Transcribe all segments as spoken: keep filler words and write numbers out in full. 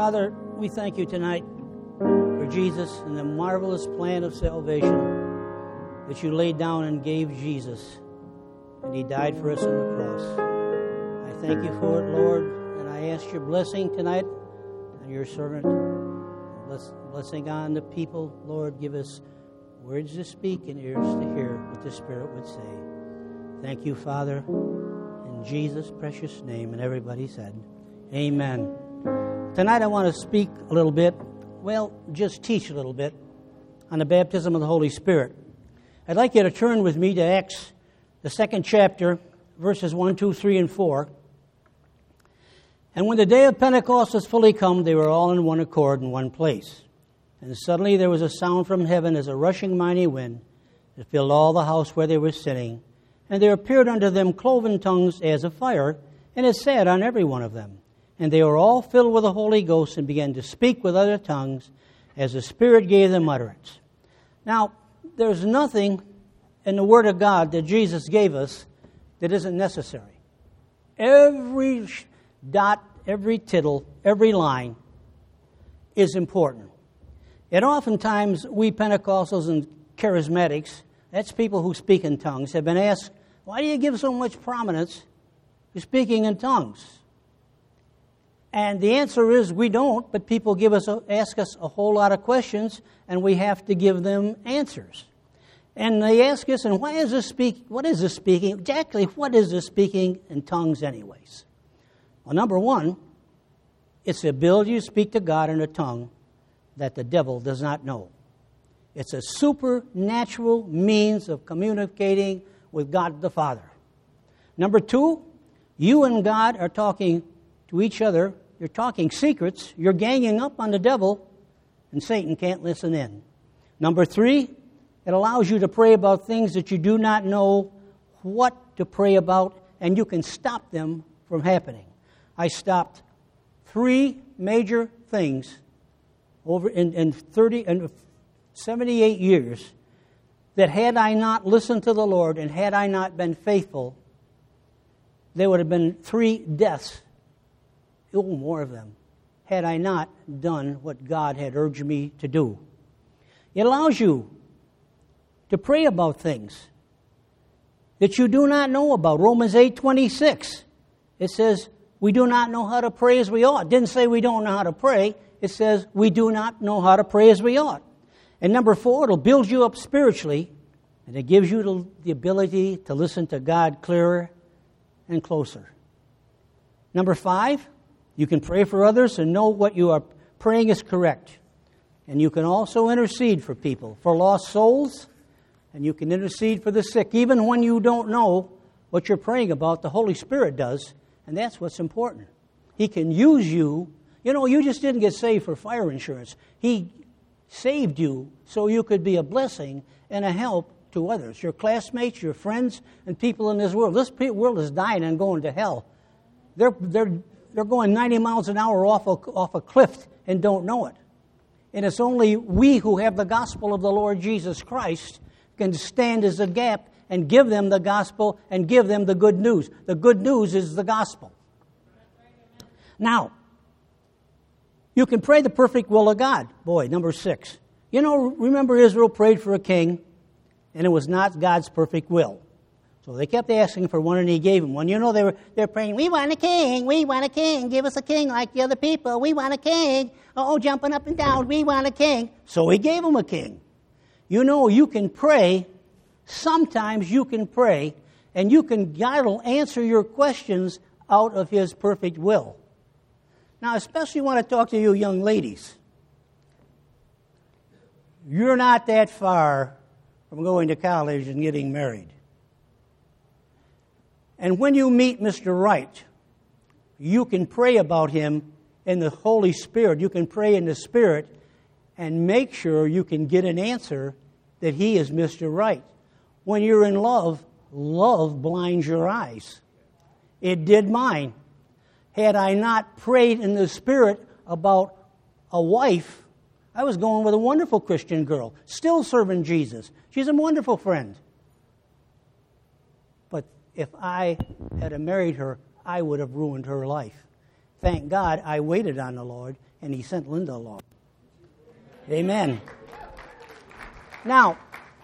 Father, we thank you tonight for Jesus and the marvelous plan of salvation that you laid down and gave Jesus, and he died for us on the cross. I thank you for it, Lord, and I ask your blessing tonight on your servant. Bless, blessing on the people, Lord. Give us words to speak and ears to hear what the Spirit would say. Thank you, Father, in Jesus' precious name. And everybody said, amen. Tonight I want to speak a little bit, well, just teach a little bit on the baptism of the Holy Spirit. I'd like you to turn with me to Acts, the second chapter, verses one, two, three, and four. And when the day of Pentecost was fully come, they were all in one accord in one place. And suddenly there was a sound from heaven as a rushing mighty wind that filled all the house where they were sitting. And there appeared unto them cloven tongues as of fire, and it sat on every one of them. And they were all filled with the Holy Ghost and began to speak with other tongues as the Spirit gave them utterance. Now, there's nothing in the Word of God that Jesus gave us that isn't necessary. Every dot, every tittle, every line is important. And oftentimes, we Pentecostals and Charismatics, that's people who speak in tongues, have been asked, why do you give so much prominence to speaking in tongues? And the answer is we don't, but people give us, ask us a whole lot of questions, and we have to give them answers. And they ask us, and why is this speak? What is this speaking? Exactly, what is this speaking in tongues anyways? Well, number one, it's the ability to speak to God in a tongue that the devil does not know. It's a supernatural means of communicating with God the Father. Number two, you and God are talking to each other. You're talking secrets. You're ganging up on the devil, and Satan can't listen in. Number three, it allows you to pray about things that you do not know what to pray about, and you can stop them from happening. I stopped three major things over in, in thirty and seventy-eight years that had I not listened to the Lord and had I not been faithful, there would have been three deaths. Oh, more of them, had I not done what God had urged me to do. It allows you to pray about things that you do not know about. Romans eight twenty-six, it says, we do not know how to pray as we ought. It didn't say we don't know how to pray. It says we do not know how to pray as we ought. And number four, it'll build you up spiritually, and it gives you the, the ability to listen to God clearer and closer. Number five, you can pray for others and know what you are praying is correct. And you can also intercede for people, for lost souls, and you can intercede for the sick. Even when you don't know what you're praying about, the Holy Spirit does, and that's what's important. He can use you. You know, you just didn't get saved for fire insurance. He saved you so you could be a blessing and a help to others, your classmates, your friends, and people in this world. This world is dying and going to hell. They're they're they're going ninety miles an hour off a, off a cliff and don't know it. And it's only we who have the gospel of the Lord Jesus Christ can stand as a gap and give them the gospel and give them the good news. The good news is the gospel. Now, you can pray the perfect will of God. Boy, number six. You know, remember Israel prayed for a king, and it was not God's perfect will. So they kept asking for one, and he gave them one. You know, they were they're praying, we want a king, we want a king, give us a king like the other people, we want a king. Oh, jumping up and down, we want a king. So he gave them a king. You know, you can pray, sometimes you can pray, and you can, God will answer your questions out of his perfect will. Now, especially want to talk to you young ladies. You're not that far from going to college and getting married. And when you meet Mister Right, you can pray about him in the Holy Spirit. You can pray in the Spirit and make sure you can get an answer that he is Mister Right. When you're in love, love blinds your eyes. It did mine. Had I not prayed in the Spirit about a wife, I was going with a wonderful Christian girl, still serving Jesus. She's a wonderful friend. But if I had married her, I would have ruined her life. thank God I waited on the Lord, and He sent Linda along. Amen. Now,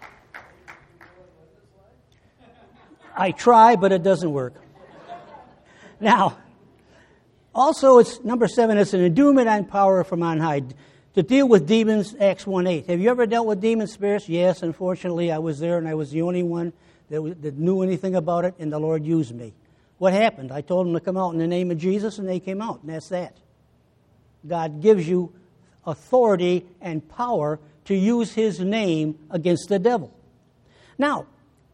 I try, but it doesn't work. Now, also, it's number seven, it's an endowment and power from on high. To deal with demons, Acts one eight. Have you ever dealt with demon spirits? Yes, unfortunately, I was there, and I was the only one that, that knew anything about it, and the Lord used me. What happened? I told them to come out in the name of Jesus, and they came out, and that's that. God gives you authority and power to use His name against the devil. Now,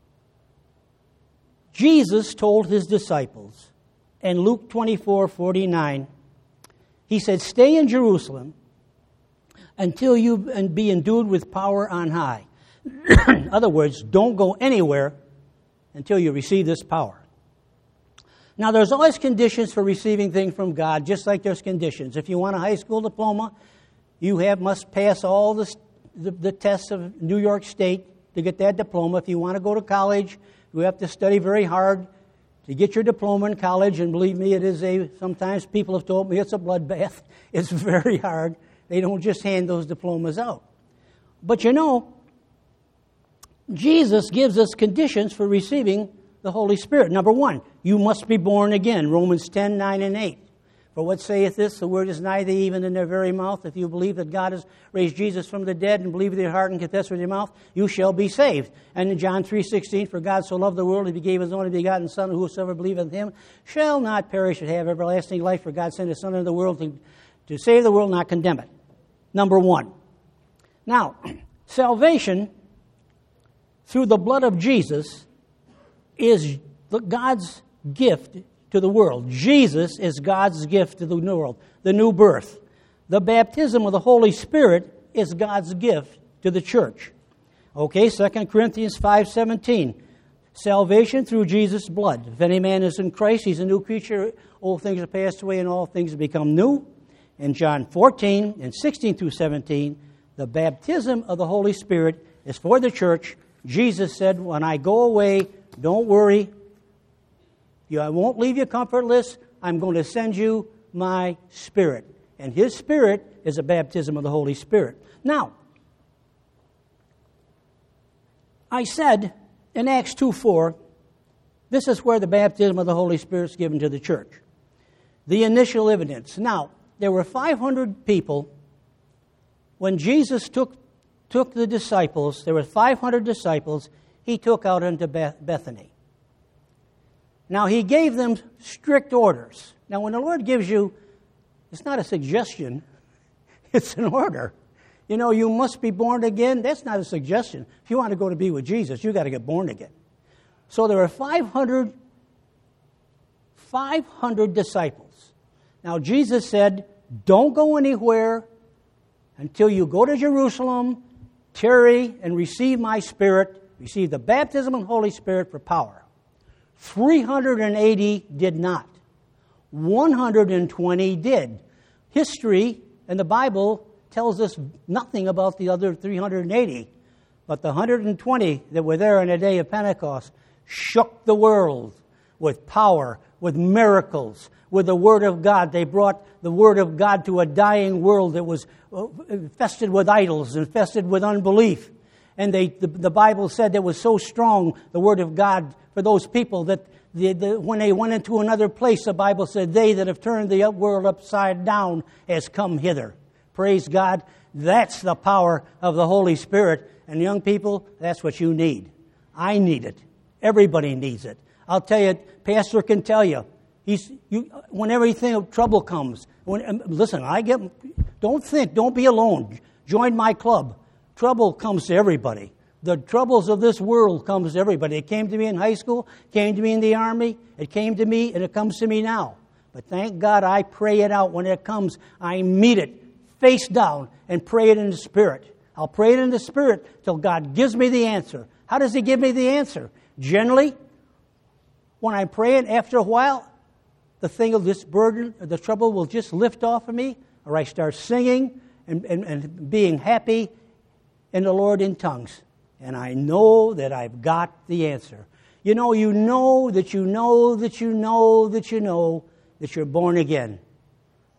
Jesus told His disciples in Luke twenty-four forty-nine, He said, stay in Jerusalem until you be endued with power on high. In other words, don't go anywhere until you receive this power. Now, there's always conditions for receiving things from God, just like there's conditions. If you want a high school diploma, you have must pass all the, the, the tests of New York State to get that diploma. If you want to go to college, you have to study very hard to get your diploma in college. And believe me, it is a, sometimes people have told me it's a bloodbath. It's very hard. They don't just hand those diplomas out. But you know, Jesus gives us conditions for receiving the Holy Spirit. Number one, you must be born again. Romans ten, nine, and eight. For what saith this? The word is nigh thee, even in their very mouth. If you believe that God has raised Jesus from the dead and believe with your heart and confess with your mouth, you shall be saved. And in John three sixteen, for God so loved the world that He gave His only begotten Son, whosoever believeth in Him shall not perish but have everlasting life. For God sent His Son into the world to, to save the world, not condemn it. Number one. Now, salvation through the blood of Jesus is God's gift to the world. Jesus is God's gift to the world, the new birth. The baptism of the Holy Spirit is God's gift to the church. Okay, Second Corinthians five seventeen. Salvation through Jesus' blood. If any man is in Christ, he's a new creature. Old things have passed away and all things have become new. In John fourteen and sixteen through seventeen, the baptism of the Holy Spirit is for the church. Jesus said, when I go away, don't worry. I won't leave you comfortless. I'm going to send you my Spirit. And His Spirit is a baptism of the Holy Spirit. Now, I said in Acts two four, this is where the baptism of the Holy Spirit is given to the church. The initial evidence. Now, there were five hundred people. When Jesus took, took the disciples, there were five hundred disciples, He took out into Beth- Bethany. Now, He gave them strict orders. Now, when the Lord gives you, it's not a suggestion, it's an order. You know, you must be born again. That's not a suggestion. If you want to go to be with Jesus, you've got to get born again. So there were five hundred, five hundred disciples. Now, Jesus said, don't go anywhere until you go to Jerusalem, tarry, and receive my Spirit, receive the baptism of the Holy Spirit for power. three hundred eighty did not. one hundred twenty did. History and the Bible tells us nothing about the other three hundred eighty. But the one hundred twenty that were there on the day of Pentecost shook the world with power, with miracles, with the Word of God. They brought the Word of God to a dying world that was infested with idols, infested with unbelief. And they, the, the Bible said it was so strong, the Word of God, for those people that the, the, when they went into another place, the Bible said, they that have turned the world upside down has come hither. Praise God. That's the power of the Holy Spirit. And young people, that's what you need. I need it. Everybody needs it. I'll tell you, Pastor can tell you, he's, you, when everything of trouble comes, when, listen, I get, don't think, don't be alone. Join my club. Trouble comes to everybody. The troubles of this world comes to everybody. It came to me in high school, came to me in the army, it came to me, and it comes to me now. But thank God I pray it out. When it comes, I meet it face down and pray it in the Spirit. I'll pray it in the Spirit till God gives me the answer. How does He give me the answer? Generally, when I pray it, after a while, the thing of this burden, the trouble will just lift off of me, or I start singing and, and, and being happy in the Lord in tongues. And I know that I've got the answer. You know, you know that you know that you know that you know that you're born again.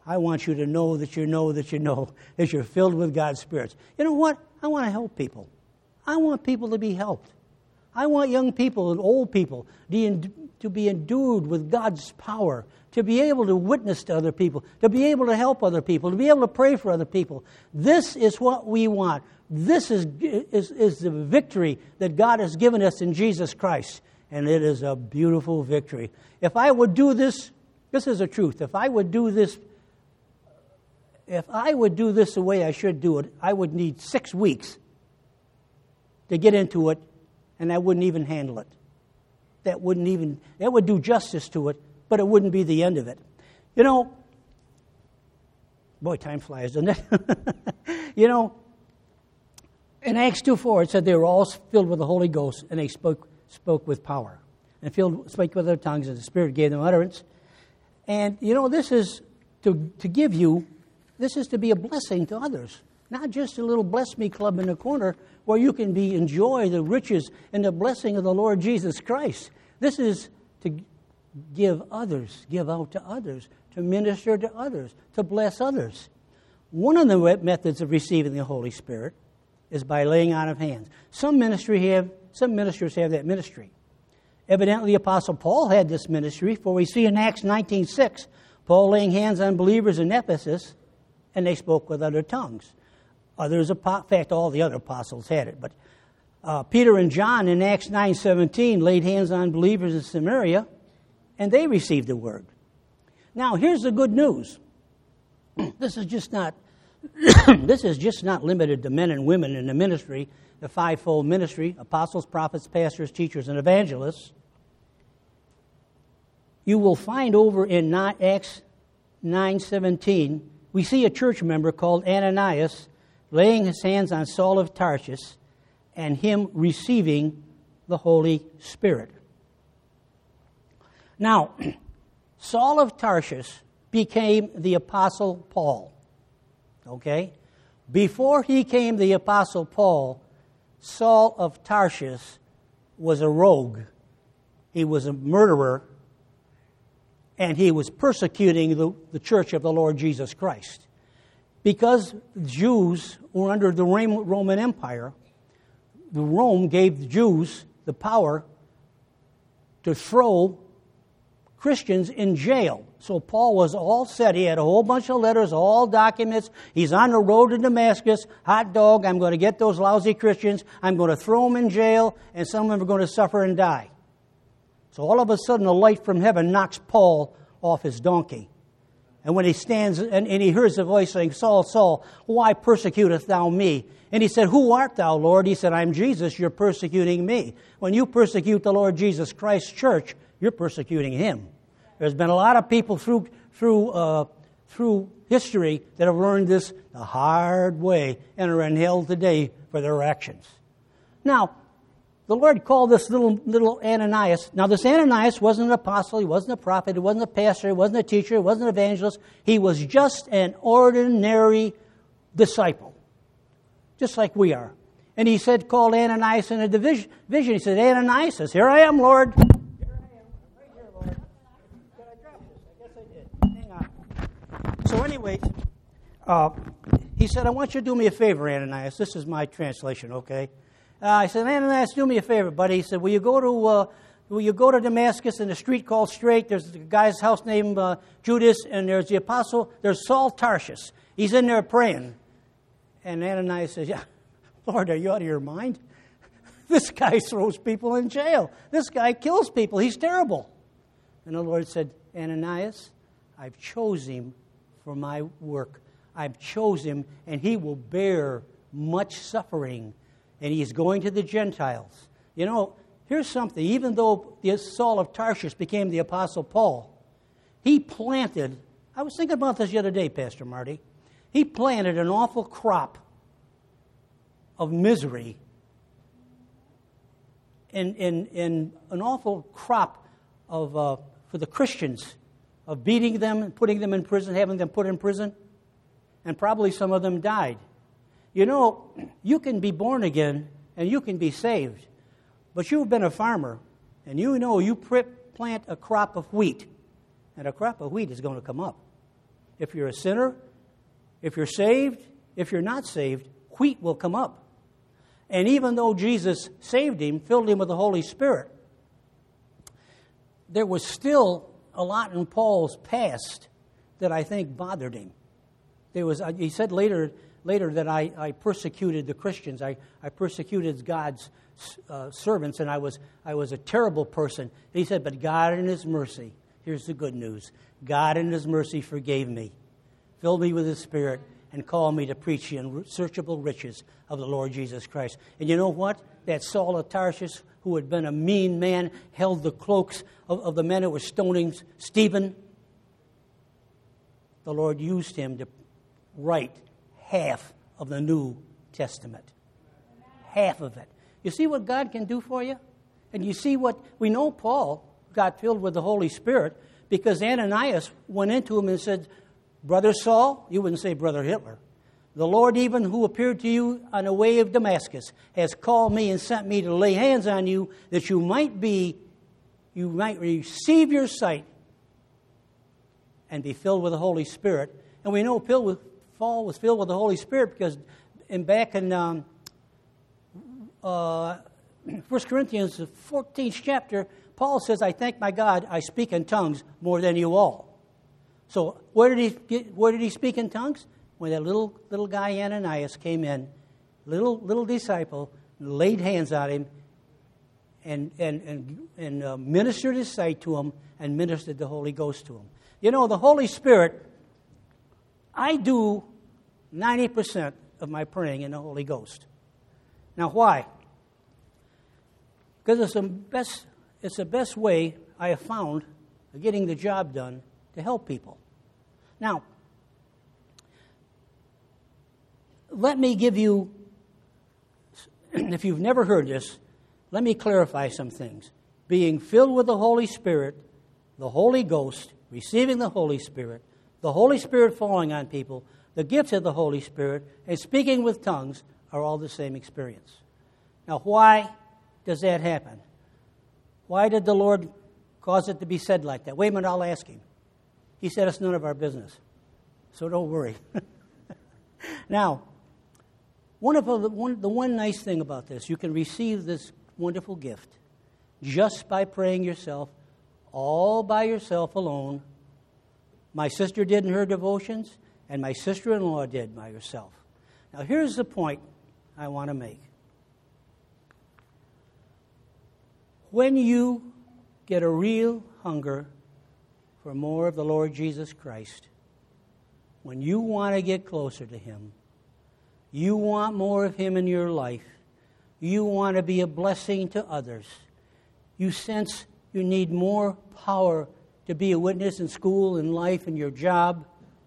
I want you to know that you know that you know that you're filled with God's Spirit. You know what? I want to help people. I want people to be helped. I want young people and old people to be endued with God's power, to be able to witness to other people, to be able to help other people, to be able to pray for other people. This is what we want. This is, is, is the victory that God has given us in Jesus Christ. And it is a beautiful victory. If I would do this, this is the truth. If I would do this, if I would do this the way I should do it, I would need six weeks to get into it, and I wouldn't even handle it. That wouldn't even, that would do justice to it, but it wouldn't be the end of it. You know, boy, time flies, doesn't it? You know, in Acts two four, it said they were all filled with the Holy Ghost, and they spoke spoke with power. And filled, spoke with their tongues, and the Spirit gave them utterance. And, you know, this is to, to give you, this is to be a blessing to others. Not just a little bless me club in the corner where you can be enjoy the riches and the blessing of the Lord Jesus Christ. This is to give others, give out to others, to minister to others, to bless others. One of the methods of receiving the Holy Spirit is by laying on of hands. Some ministry have, some ministers have that ministry. Evidently, the Apostle Paul had this ministry, for we see in Acts nineteen six, Paul laying hands on believers in Ephesus, and they spoke with other tongues. Others, in fact, all the other apostles had it. But uh, Peter and John in Acts nine seventeen laid hands on believers in Samaria, and they received the word. Now, here's the good news. This is just not this is just not limited to men and women in the ministry, the fivefold ministry: apostles, prophets, pastors, teachers, and evangelists. You will find over in Acts nine seventeen, we see a church member called Ananias laying his hands on Saul of Tarsus, and him receiving the Holy Spirit. Now, Saul of Tarsus became the Apostle Paul. Okay? Before he came the Apostle Paul, Saul of Tarsus was a rogue. He was a murderer, and he was persecuting the, the church of the Lord Jesus Christ. Because Jews were under the Roman Empire, the Rome gave the Jews the power to throw Christians in jail. So Paul was all set. He had a whole bunch of letters, all documents. He's on the road to Damascus. Hot dog, I'm going to get those lousy Christians. I'm going to throw them in jail, and some of them are going to suffer and die. So all of a sudden, a light from heaven knocks Paul off his donkey. And when he stands and, and he hears the voice saying, Saul, Saul, why persecutest thou me? And he said, Who art thou, Lord? He said, I'm Jesus, you're persecuting me. When you persecute the Lord Jesus Christ's church, you're persecuting him. There's been a lot of people through through uh, through history that have learned this the hard way and are in hell today for their actions. Now, the Lord called this little little Ananias. Now, this Ananias wasn't an apostle, he wasn't a prophet, he wasn't a pastor, he wasn't a teacher, he wasn't an evangelist. He was just an ordinary disciple, just like we are. And he said, called Ananias in a vision. He said, Ananias says, Here I am, Lord. So anyway, uh, he said, I want you to do me a favor, Ananias. This is my translation, okay? Uh, I said, Ananias, do me a favor, buddy. He said, will you go to uh, will you go to Damascus in a street called Straight? There's a guy's house named uh, Judas, and there's the apostle, there's Saul Tarsus. He's in there praying. And Ananias says, yeah, Lord, are you out of your mind? This guy throws people in jail. This guy kills people. He's terrible. And the Lord said, Ananias, I've chosen him for my work. I've chosen him, and he will bear much suffering. And he's going to the Gentiles. You know, here's something. Even though the Saul of Tarsus became the Apostle Paul, he planted, I was thinking about this the other day, Pastor Marty. He planted an awful crop of misery and, and, and an awful crop of uh, for the Christians, of beating them and putting them in prison, having them put in prison, and probably some of them died. You know, you can be born again and you can be saved, but you've been a farmer, and you know you plant a crop of wheat, and a crop of wheat is going to come up. If you're a sinner, if you're saved, if you're not saved, wheat will come up. And even though Jesus saved him, filled him with the Holy Spirit, there was still a lot in Paul's past that I think bothered him. There was, he said later, later that I, I persecuted the Christians. I, I persecuted God's uh, servants, and I was, I was a terrible person. He said, but God in His mercy, here's the good news. God in His mercy forgave me, filled me with His Spirit, and called me to preach the unsearchable riches of the Lord Jesus Christ. And you know what? That Saul of Tarsus, who had been a mean man, held the cloaks of, of the men who were stoning Stephen. The Lord used him to write half of the New Testament. Half of it. You see what God can do for you? And you see what, we know Paul got filled with the Holy Spirit because Ananias went into him and said, Brother Saul, you wouldn't say Brother Hitler, the Lord even who appeared to you on the way of Damascus has called me and sent me to lay hands on you that you might be, you might receive your sight and be filled with the Holy Spirit. And we know Paul was filled with the Holy Spirit because in back in um, uh, First Corinthians, the fourteenth chapter, Paul says, I thank my God I speak in tongues more than you all. So where did he get, where did he speak in tongues? When that little little guy Ananias came in, little little disciple, laid hands on him, and and and and uh, ministered his sight to him, and ministered the Holy Ghost to him. You know, the Holy Spirit. I do ninety percent of my praying in the Holy Ghost. Now, why? Because it's the best. It's the best way I have found of getting the job done to help people. Now, let me give you, if you've never heard this, let me clarify some things. Being filled with the Holy Spirit, the Holy Ghost, receiving the Holy Spirit, the Holy Spirit falling on people, the gifts of the Holy Spirit, and speaking with tongues are all the same experience. Now, why does that happen? Why did the Lord cause it to be said like that? Wait a minute, I'll ask Him. He said it's none of our business, so don't worry. Now, one of the one, the one nice thing about this, you can receive this wonderful gift just by praying yourself, all by yourself alone. My sister did in her devotions, and my sister-in-law did by herself. Now, here's the point I want to make. When you get a real hunger for more of the Lord Jesus Christ, when you want to get closer to Him, you want more of Him in your life, you want to be a blessing to others, you sense you need more power to be a witness in school, in life, in your job,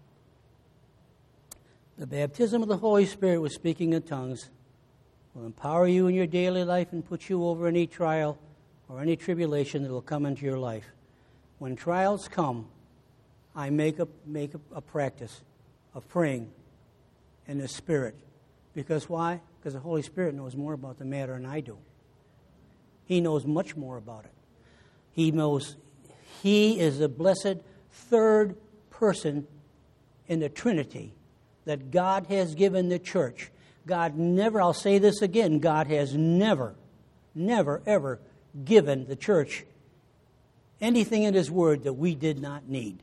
the baptism of the Holy Spirit with speaking in tongues will empower you in your daily life and put you over any trial or any tribulation that will come into your life. When trials come, I make a make a, a practice of praying in the Spirit. Because why? Because the Holy Spirit knows more about the matter than I do. He knows much more about it. He knows He is the blessed third person in the Trinity that God has given the church. God never, I'll say this again, God has never, never, ever given the church anything in His Word that we did not need.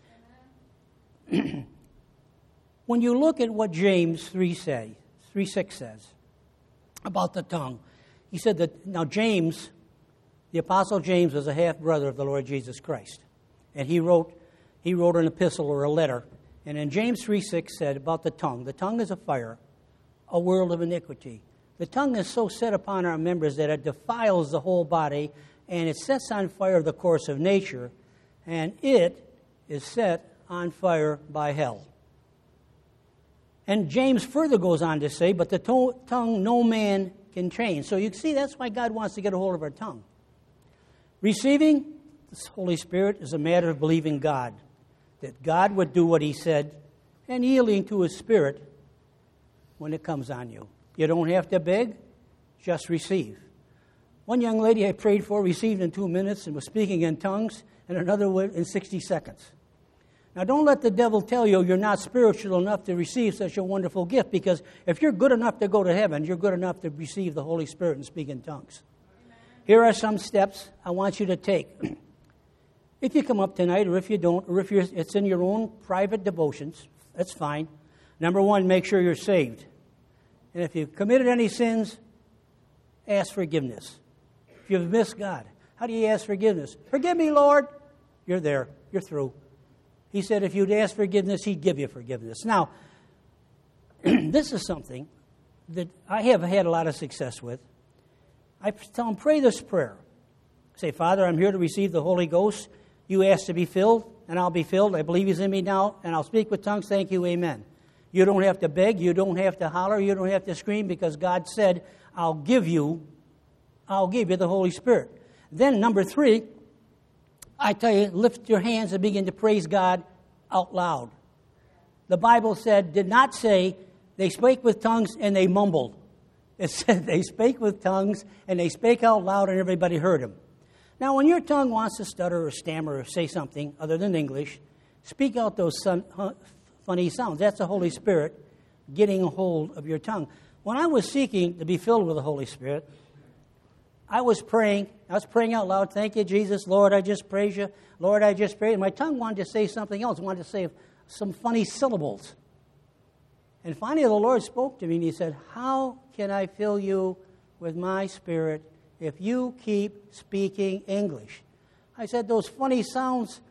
When you look at what James three say, three six says about the tongue, he said that, now James, the Apostle James was a half-brother of the Lord Jesus Christ. And he wrote, he wrote an epistle or a letter. And in James three six said about the tongue, the tongue is a fire, a world of iniquity. The tongue is so set upon our members that it defiles the whole body, and it sets on fire the course of nature, and it is set on fire by hell. And James further goes on to say, but the to- tongue no man can change. So you see, that's why God wants to get a hold of our tongue. Receiving the Holy Spirit is a matter of believing God, that God would do what He said, and yielding to His Spirit when it comes on you. You don't have to beg, just receive. One young lady I prayed for received in two minutes and was speaking in tongues, and another in sixty seconds. Now, don't let the devil tell you you're not spiritual enough to receive such a wonderful gift, because if you're good enough to go to heaven, you're good enough to receive the Holy Spirit and speak in tongues. Amen. Here are some steps I want you to take. If you come up tonight, or if you don't, or if you're, it's in your own private devotions, that's fine. Number one, make sure you're saved. And if you've committed any sins, ask forgiveness. If you've missed God, how do you ask forgiveness? Forgive me, Lord. You're there. You're through. He said if you'd ask forgiveness, he'd give you forgiveness. Now, this is something that I have had a lot of success with. I tell them, pray this prayer. Say, Father, I'm here to receive the Holy Ghost. You ask to be filled, and I'll be filled. I believe he's in me now, and I'll speak with tongues. Thank you, amen. You don't have to beg. You don't have to holler. You don't have to scream, because God said, I'll give you, I'll give you the Holy Spirit. Then, number three, I tell you, lift your hands and begin to praise God out loud. The Bible said, did not say they spake with tongues and they mumbled. It said they spake with tongues and they spake out loud and everybody heard them. Now, when your tongue wants to stutter or stammer or say something other than English, speak out those sun, huh, funny sounds. That's the Holy Spirit getting a hold of your tongue. When I was seeking to be filled with the Holy Spirit, I was praying. I was praying out loud. Thank you, Jesus. Lord, I just praise you. Lord, I just praise you. My tongue wanted to say something else. It wanted to say some funny syllables. And finally, the Lord spoke to me, and he said, how can I fill you with my Spirit if you keep speaking English? I said, those funny sounds,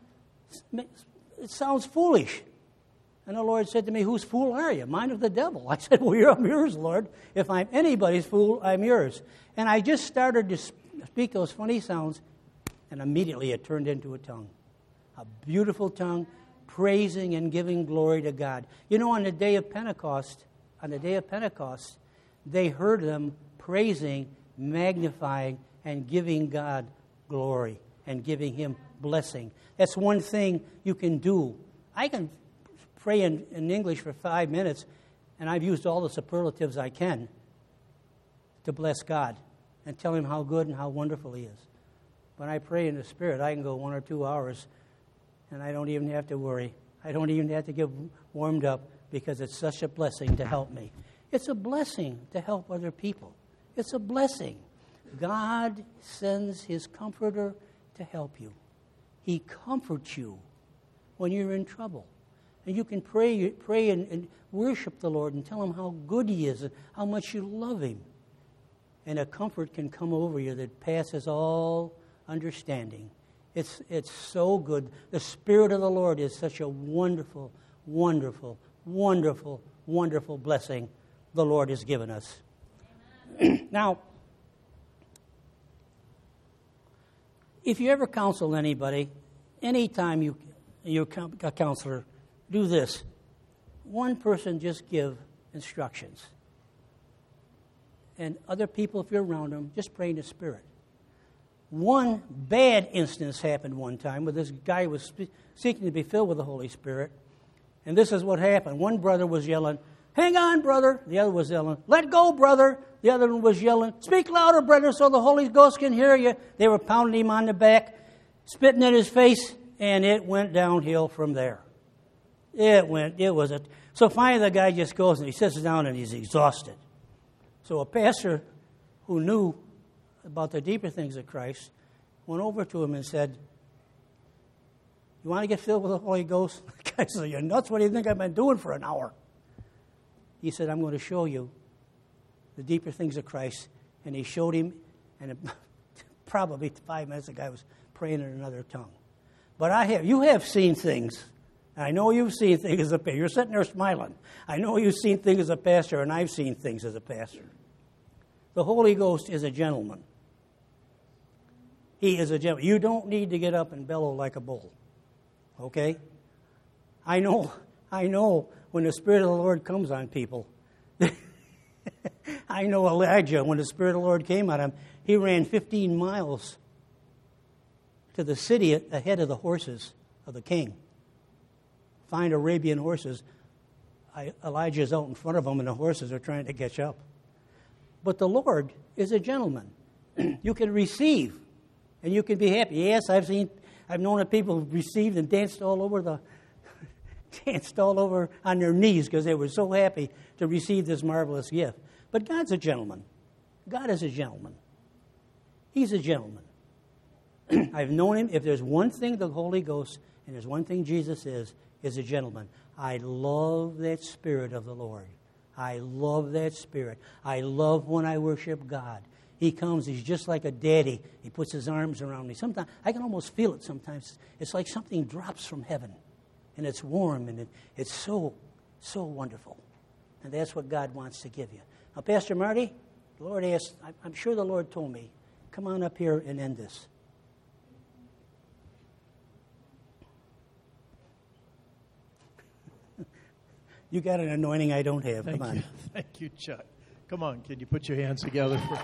it sounds foolish. And the Lord said to me, whose fool are you? Mine or the devil? I said, well, you're, I'm yours, Lord. If I'm anybody's fool, I'm yours. And I just started to speak those funny sounds, and immediately it turned into a tongue. A beautiful tongue, praising and giving glory to God. You know, on the day of Pentecost, on the day of Pentecost, they heard them praising, magnifying, and giving God glory and giving him blessing. That's one thing you can do. I can pray in, in English for five minutes, and I've used all the superlatives I can to bless God and tell him how good and how wonderful he is. When I pray in the Spirit, I can go one or two hours, and I don't even have to worry. I don't even have to get warmed up, because it's such a blessing to help me. It's a blessing to help other people. It's a blessing. God sends his comforter to help you. He comforts you when you're in trouble. And you can pray pray and, and worship the Lord and tell him how good he is and how much you love him. And a comfort can come over you that passes all understanding. It's, it's so good. The Spirit of the Lord is such a wonderful, wonderful, wonderful, wonderful blessing the Lord has given us. Now, if you ever counsel anybody, anytime you, you're a counselor, do this. One person just give instructions. And other people, if you're around them, just pray in the Spirit. One bad instance happened one time where this guy was spe- seeking to be filled with the Holy Spirit. And this is what happened. One brother was yelling, hang on, brother. The other was yelling, let go, brother. The other one was yelling, speak louder, brother, so the Holy Ghost can hear you. They were pounding him on the back, spitting in his face, and it went downhill from there. It went, it was a, so finally the guy just goes and he sits down and he's exhausted. So a pastor who knew about the deeper things of Christ went over to him and said, you want to get filled with the Holy Ghost? The guy said, you're nuts, what do you think I've been doing for an hour? He said, I'm going to show you the deeper things of Christ. And he showed him, and it, probably five minutes the guy was praying in another tongue. But I have, you have seen things. I know you've seen things as a pastor. You're sitting there smiling. I know you've seen things as a pastor, and I've seen things as a pastor. The Holy Ghost is a gentleman. He is a gentleman. You don't need to get up and bellow like a bull. Okay? I know, I know when the Spirit of the Lord comes on people. I know Elijah, when the Spirit of the Lord came on him, he ran fifteen miles to the city ahead of the horses of the king. Find Arabian horses. I, Elijah's out in front of them, and the horses are trying to catch up. But the Lord is a gentleman. You can receive, and you can be happy. Yes, I've seen, I've known that people who've received and danced all over the, danced all over on their knees because they were so happy to receive this marvelous gift. But God's a gentleman. God is a gentleman. He's a gentleman. I've known him. If there's one thing the Holy Ghost, and there's one thing Jesus is, is a gentleman. I love that Spirit of the Lord. I love that Spirit. I love when I worship God. He comes, he's just like a daddy. He puts his arms around me. Sometimes, I can almost feel it sometimes. It's like something drops from heaven. And it's warm, and it, it's so, so wonderful. And that's what God wants to give you. Now, Pastor Marty, the Lord asked, I'm sure the Lord told me, come on up here and end this. You got an anointing I don't have. Thank Come on. You. Thank you, Chuck. Come on, can you put your hands together for...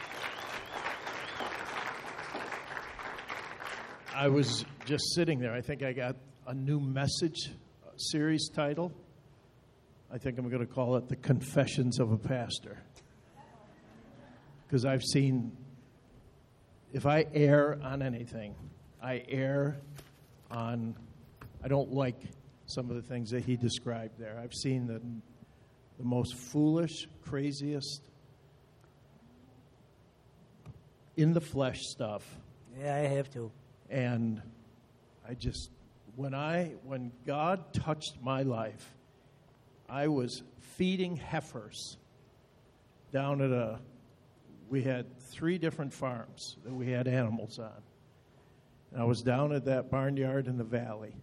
I was just sitting there. I think I got a new message series title. I think I'm going to call it The Confessions of a Pastor. Because I've seen, if I err on anything, I err on, I don't like some of the things that he described there. I've seen the, the most foolish, craziest, in the flesh stuff. Yeah, I have to. And I just, when I, when God touched my life, I was feeding heifers down at a, we had three different farms that we had animals on. And I was down at that barnyard in the valley.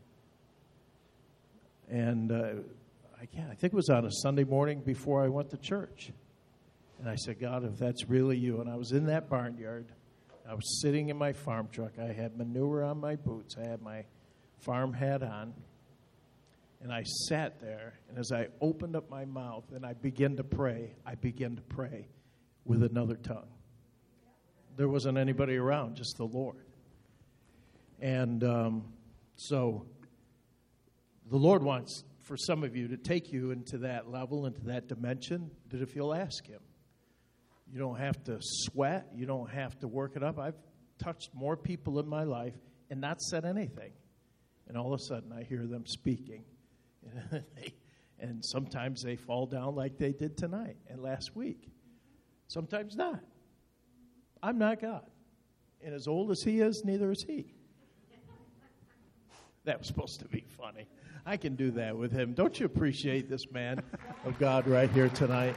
And uh, I can't, I think it was on a Sunday morning before I went to church. And I said, God, if that's really you. And I was in that barnyard. I was sitting in my farm truck. I had manure on my boots. I had my farm hat on. And I sat there. And as I opened up my mouth and I began to pray, I began to pray with another tongue. There wasn't anybody around, just the Lord. And um, so the Lord wants for some of you to take you into that level, into that dimension, that if you'll ask him. You don't have to sweat. You don't have to work it up. I've touched more people in my life and not said anything. And all of a sudden I hear them speaking. And sometimes they fall down like they did tonight and last week. Sometimes not. I'm not God. And as old as he is, neither is he. That was supposed to be funny. I can do that with him. Don't you appreciate this man of God right here tonight?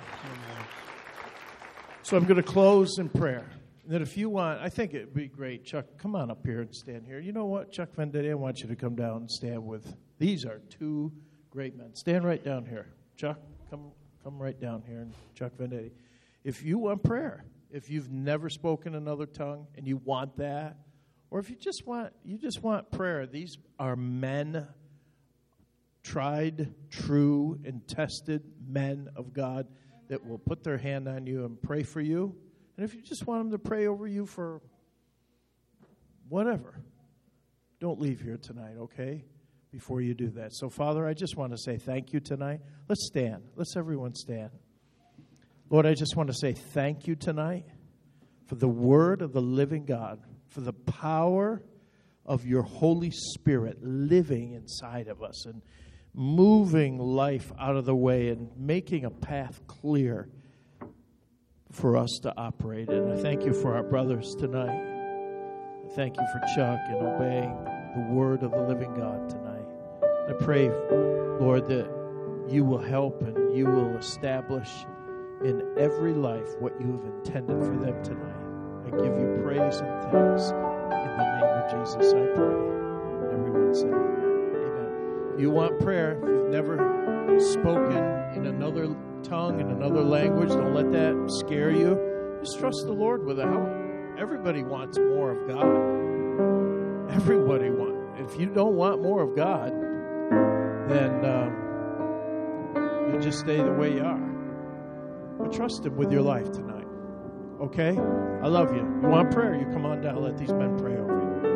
So I'm going to close in prayer. And then if you want, I think it would be great, Chuck, come on up here and stand here. You know what, Chuck Venditti, I want you to come down and stand with, these are two great men. Stand right down here. Chuck, come come right down here, and Chuck Venditti. If you want prayer, if you've never spoken another tongue and you want that, or if you just want you just want prayer, these are men, tried, true, and tested men of God that will put their hand on you and pray for you. And if you just want them to pray over you for whatever, don't leave here tonight, okay, before you do that. So, Father, I just want to say thank you tonight. Let's stand. Let's everyone stand. Lord, I just want to say thank you tonight for the word of the living God, for the power of your Holy Spirit living inside of us and moving life out of the way and making a path clear for us to operate in. I thank you for our brothers tonight. I thank you for Chuck and obeying the word of the living God tonight. I pray, Lord, that you will help and you will establish in every life what you have intended for them tonight. I give you praise and thanks. In the name of Jesus, I pray. Everyone say amen. You want prayer, if you've never spoken in another tongue, in another language, don't let that scare you. Just trust the Lord with it. Everybody wants more of God. Everybody wants. If you don't want more of God, then um, you just stay the way you are. But trust him with your life tonight. Okay? I love you. You want prayer? You come on down. Let these men pray over you.